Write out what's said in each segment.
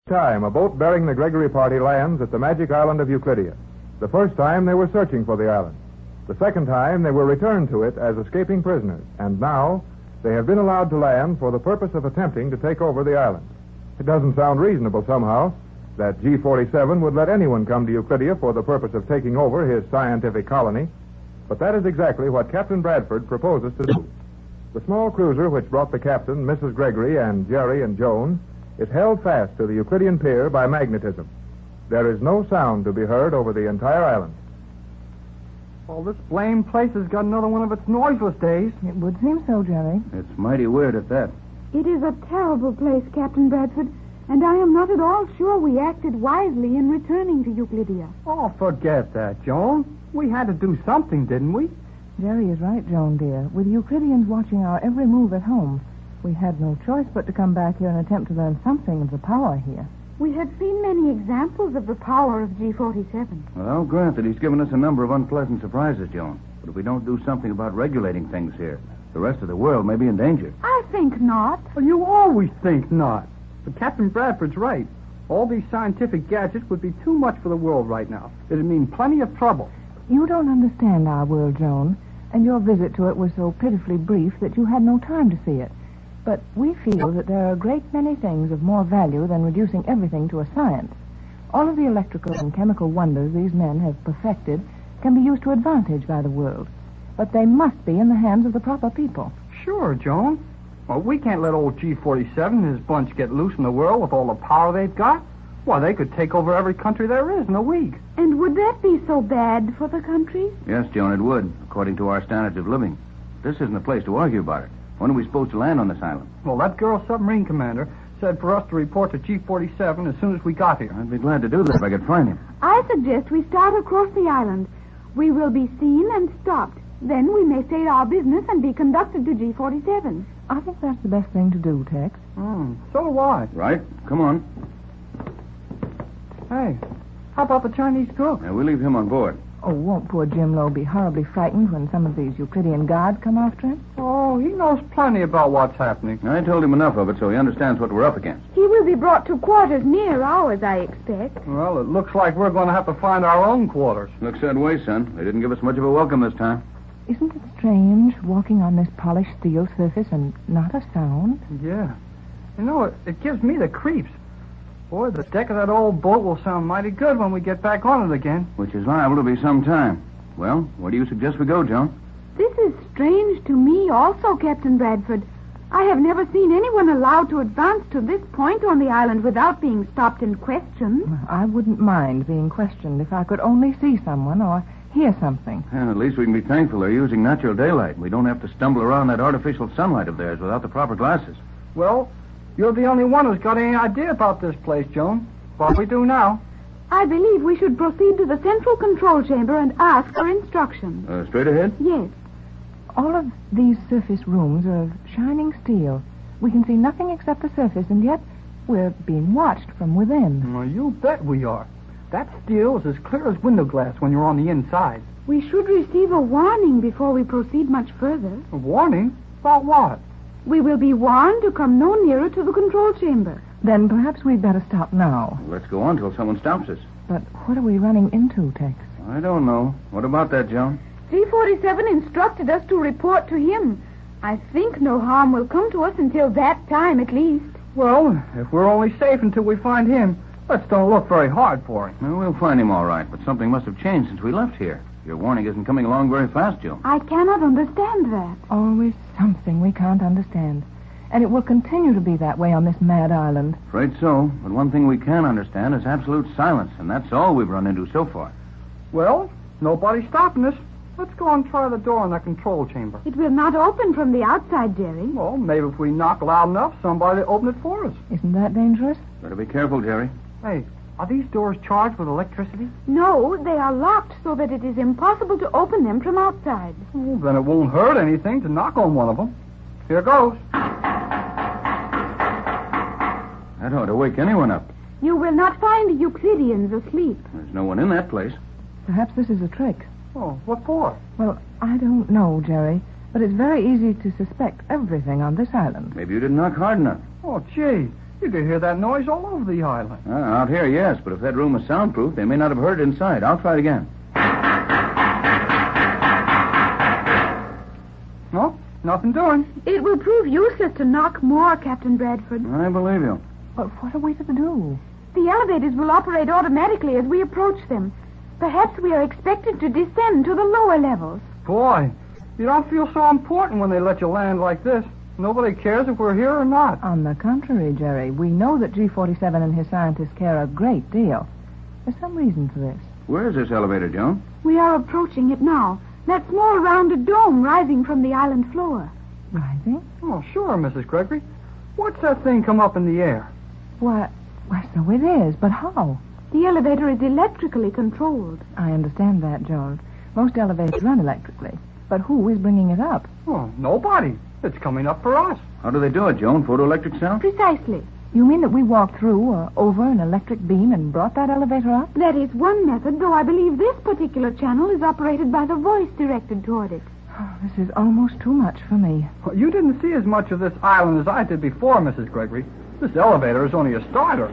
Time, a boat bearing the Gregory party lands at the magic island of Euclidia. The first time, they were searching for the island. The second time, they were returned to it as escaping prisoners. And now, they have been allowed to land for the purpose of attempting to take over the island. It doesn't sound reasonable somehow that G-47 would let anyone come to Euclidia for the purpose of taking over his scientific colony. But that is exactly what Captain Bradford proposes to do. The small cruiser which brought the captain, Mrs. Gregory, and Jerry and Joan is held fast to the Euclidean pier by magnetism. There is no sound to be heard over the entire island. Well, this blamed place has got another one of its noiseless days. It would seem so, Jerry. It's mighty weird at that. It is a terrible place, Captain Bradford, and I am not at all sure we acted wisely in returning to Euclidia. Oh, forget that, Joan. We had to do something, didn't we? Jerry is right, Joan, dear. With Euclideans watching our every move at home, we had no choice but to come back here and attempt to learn something of the power here. We have seen many examples of the power of G-47. Well, I'll grant that he's given us a number of unpleasant surprises, Joan. But if we don't do something about regulating things here, the rest of the world may be in danger. I think not. Well, you always think not. But Captain Bradford's right. All these scientific gadgets would be too much for the world right now. It'd mean plenty of trouble. You don't understand our world, Joan, and your visit to it was so pitifully brief that you had no time to see it. But we feel that there are a great many things of more value than reducing everything to a science. All of the electrical and chemical wonders these men have perfected can be used to advantage by the world. But they must be in the hands of the proper people. Sure, Joan. Well, we can't let old G-47 and his bunch get loose in the world with all the power they've got. Well, they could take over every country there is in a week. And would that be so bad for the countries? Yes, Joan, it would, according to our standards of living. This isn't the place to argue about it. When are we supposed to land on this island? Well, that girl submarine commander said for us to report to G-47 as soon as we got here. I'd be glad to do that if I could find him. I suggest we start across the island. We will be seen and stopped. Then we may state our business and be conducted to G-47. I think that's the best thing to do, Tex. So do I. Right. Come on. Hey, how about the Chinese cook? We'll leave him on board. Oh, won't poor Jim Lowe be horribly frightened when some of these Euclidean guards come after him? Oh, he knows plenty about what's happening. I told him enough of it so he understands what we're up against. He will be brought to quarters near ours, I expect. Well, it looks like we're going to have to find our own quarters. Looks that way, son. They didn't give us much of a welcome this time. Isn't it strange, walking on this polished steel surface and not a sound? Yeah. You know, it gives me the creeps. Boy, the deck of that old boat will sound mighty good when we get back on it again. Which is liable to be some time. Well, where do you suggest we go, Joan? This is strange to me also, Captain Bradford. I have never seen anyone allowed to advance to this point on the island without being stopped and questioned. I wouldn't mind being questioned if I could only see someone or hear something. Yeah, at least we can be thankful they're using natural daylight. We don't have to stumble around that artificial sunlight of theirs without the proper glasses. Well, you're the only one who's got any idea about this place, Joan. What we do now? I believe we should proceed to the central control chamber and ask for instructions. Straight ahead? Yes. All of these surface rooms are of shining steel. We can see nothing except the surface, and yet we're being watched from within. Well, you bet we are. That steel is as clear as window glass when you're on the inside. We should receive a warning before we proceed much further. A warning? About what? We will be warned to come no nearer to the control chamber. Then perhaps we'd better stop now. Let's go on till someone stops us. But what are we running into, Tex? I don't know. What about that, Joan? G-47 instructed us to report to him. I think no harm will come to us until that time, at least. Well, if we're only safe until we find him, let's don't look very hard for him. Well, we'll find him all right, but something must have changed since we left here. Your warning isn't coming along very fast, Joan. I cannot understand that. Always something we can't understand. And it will continue to be that way on this mad island. Afraid so, but one thing we can understand is absolute silence, and that's all we've run into so far. Well, nobody's stopping us. Let's go and try the door in the control chamber. It will not open from the outside, Jerry. Well, maybe if we knock loud enough, somebody will open it for us. Isn't that dangerous? Better be careful, Jerry. Hey, are these doors charged with electricity? No, they are locked so that it is impossible to open them from outside. Well, then it won't hurt anything to knock on one of them. Here goes. That ought to wake anyone up. You will not find the Euclideans asleep. There's no one in that place. Perhaps this is a trick. Oh, what for? Well, I don't know, Jerry, but it's very easy to suspect everything on this island. Maybe you didn't knock hard enough. Oh, gee. You could hear that noise all over the island. Out here, yes, but if that room was soundproof, they may not have heard it inside. I'll try it again. No, nothing doing. It will prove useless to knock more, Captain Bradford. I believe you. But what are we to do? The elevators will operate automatically as we approach them. Perhaps we are expected to descend to the lower levels. Boy, you don't feel so important when they let you land like this. Nobody cares if we're here or not. On the contrary, Jerry, we know that G47 and his scientists care a great deal. There's some reason for this. Where is this elevator, Joan? We are approaching it now. That small rounded dome rising from the island floor. Rising? Oh, sure, Mrs. Gregory. What's that thing come up in the air? Why, so it is, but how? The elevator is electrically controlled. I understand that, Joan. Most elevators run electrically. But who is bringing it up? Oh, nobody. It's coming up for us. How do they do it, Joan? Photoelectric cell? Precisely. You mean that we walked through or over an electric beam and brought that elevator up? That is one method, though I believe this particular channel is operated by the voice directed toward it. Oh, this is almost too much for me. Well, you didn't see as much of this island as I did before, Mrs. Gregory. This elevator is only a starter.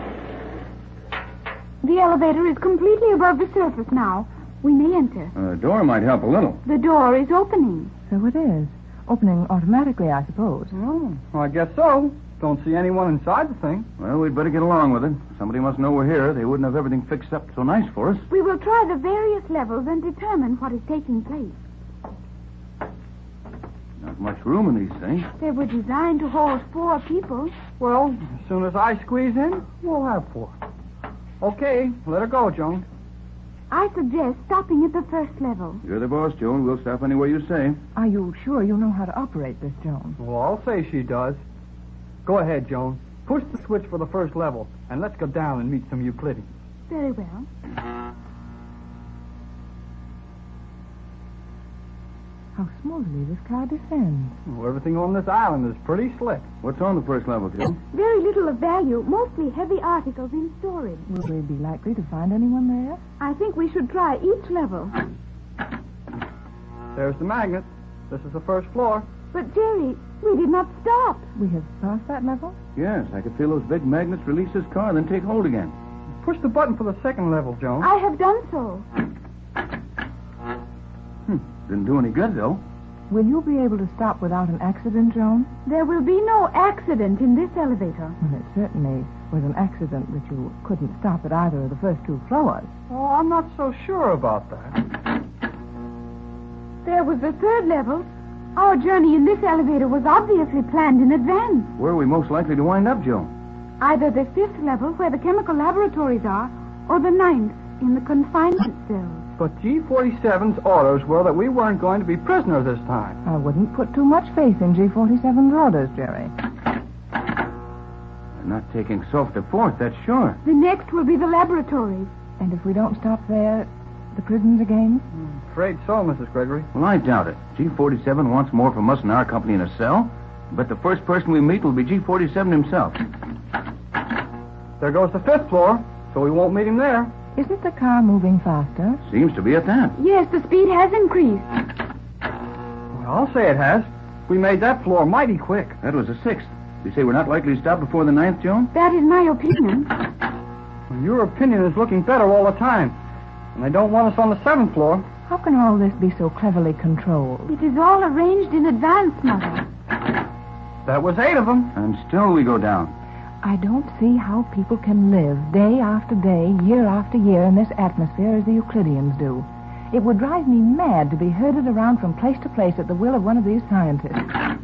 The elevator is completely above the surface now. We may enter. The door might help a little. The door is opening. So it is. Opening automatically, I suppose. Oh, I guess so. Don't see anyone inside the thing. Well, we'd better get along with it. Somebody must know we're here. They wouldn't have everything fixed up so nice for us. We will try the various levels and determine what is taking place. Not much room in these things. They were designed to hold 4 people. Well, as soon as I squeeze in, we'll have 4. Okay, let her go, Joan. I suggest stopping at the first level. You're the boss, Joan. We'll stop anywhere you say. Are you sure you know how to operate this, Joan? Well, I'll say she does. Go ahead, Joan. Push the switch for the first level, and let's go down and meet some Euclideans. Very well. How smoothly this car descends. Well, everything on this island is pretty slick. What's on the first level, Joan? Very little of value, mostly heavy articles in storage. Will we be likely to find anyone there? I think we should try each level. There's the magnet. This is the first floor. But, Jerry, we did not stop. We have passed that level? Yes, I could feel those big magnets release this car and then take hold again. Push the button for the second level, Joan. I have done so. Didn't do any good, though. Will you be able to stop without an accident, Joan? There will be no accident in this elevator. Well, it certainly was an accident that you couldn't stop at either of the first 2 floors. Oh, I'm not so sure about that. There was the third level. Our journey in this elevator was obviously planned in advance. Where are we most likely to wind up, Joan? Either the 5th level, where the chemical laboratories are, or the 9th, in the confinement cells. But G47's orders were that we weren't going to be prisoners this time. I wouldn't put too much faith in G47's orders, Jerry. They're not taking Soph to 4th, that's sure. The next will be the laboratories. And if we don't stop there, the prisons again? Afraid so, Mrs. Gregory. Well, I doubt it. G47 wants more from us and our company in a cell. But the first person we meet will be G47 himself. There goes the 5th floor, so we won't meet him there. Isn't the car moving faster? Seems to be at that. Yes, the speed has increased. Well, I'll say it has. We made that floor mighty quick. That was the 6th. You say we're not likely to stop before the 9th, Joan? That is my opinion. Well, your opinion is looking better all the time. And they don't want us on the 7th floor. How can all this be so cleverly controlled? It is all arranged in advance, Mother. That was 8 of them. And still we go down. I don't see how people can live day after day, year after year in this atmosphere as the Euclideans do. It would drive me mad to be herded around from place to place at the will of one of these scientists.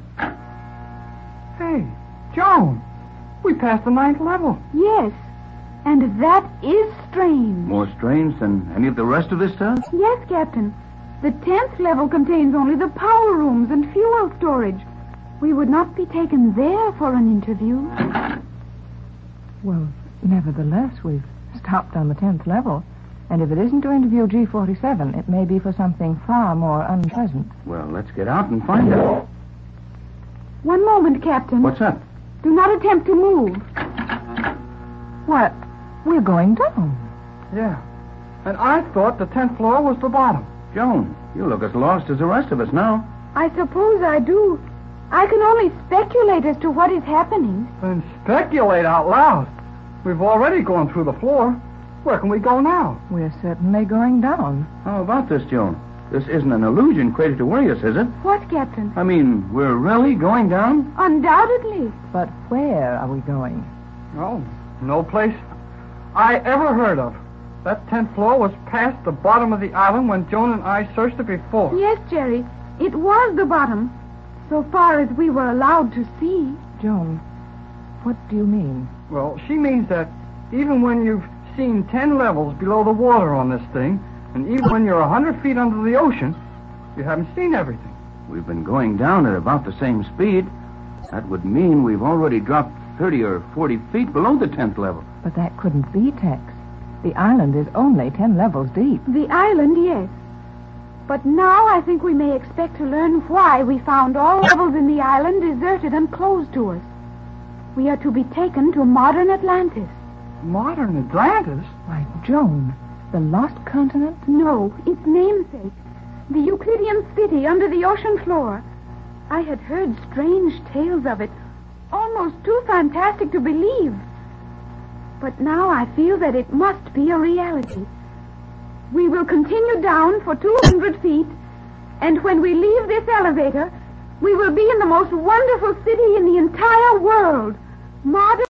Hey, Joan, we passed the 9th level. Yes, and that is strange. More strange than any of the rest of this stuff? Yes, Captain. The 10th level contains only the power rooms and fuel storage. We would not be taken there for an interview. Well, nevertheless, we've stopped on the 10th level. And if it isn't to interview G47, it may be for something far more unpleasant. Well, let's get out and find out. One moment, Captain. What's up? Do not attempt to move. What? We're going down. Yeah. And I thought the 10th floor was the bottom. Joan, you look as lost as the rest of us now. I suppose I do. I can only speculate as to what is happening. Then speculate out loud. We've already gone through the floor. Where can we go now? We're certainly going down. How about this, Joan? This isn't an illusion created to worry us, is it? What, Captain? I mean, we're really going down? Undoubtedly. But where are we going? Oh, no place I ever heard of. That 10th floor was past the bottom of the island when Joan and I searched it before. Yes, Jerry. It was the bottom, so far as we were allowed to see. Joan, what do you mean? Well, she means that even when you've seen 10 levels below the water on this thing, and even when you're 100 feet under the ocean, you haven't seen everything. We've been going down at about the same speed. That would mean we've already dropped 30 or 40 feet below the 10th level. But that couldn't be, Tex. The island is only 10 levels deep. The island, yes. But now I think we may expect to learn why we found all levels in the island deserted and closed to us. We are to be taken to modern Atlantis. Modern Atlantis? Why, Joan, the lost continent? No, its namesake. The Euclidean city under the ocean floor. I had heard strange tales of it, almost too fantastic to believe. But now I feel that it must be a reality. We will continue down for 200 feet, and when we leave this elevator, we will be in the most wonderful city in the entire world. Modern